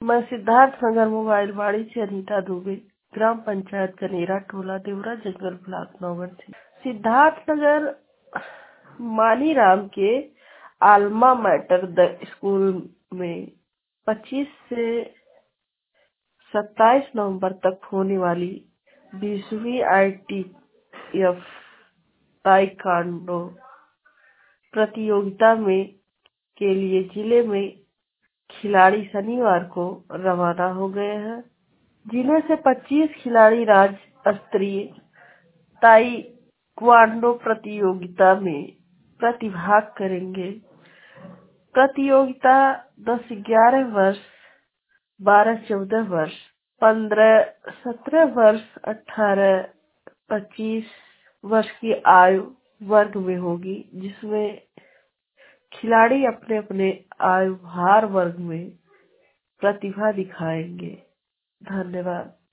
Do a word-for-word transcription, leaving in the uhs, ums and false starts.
मैं सिद्धार्थ नगर मोबाइल बाड़ी से अनीता दुबे, ग्राम पंचायत कनेरा, टोला देवरा, जंगल ब्लॉक नौगढ़। सिद्धार्थ नगर मानीराम के आल्मा मैटर द स्कूल में पच्चीस से सत्ताईस नवंबर तक होने वाली बीसवीं आई टी एफ ताइक्वांडो प्रतियोगिता में के लिए जिले में खिलाड़ी शनिवार को रवाना हो गए हैं। जिले से पच्चीस खिलाड़ी राज्य स्तरीय ताइक्वांडो प्रतियोगिता में प्रतिभाग करेंगे। प्रतियोगिता दस ग्यारह वर्ष, बारह चौदह वर्ष, पंद्रह सत्रह वर्ष, अठारह पच्चीस वर्ष की आयु वर्ग में होगी, जिसमें खिलाड़ी अपने अपने आयु भार वर्ग में प्रतिभा दिखाएंगे। धन्यवाद।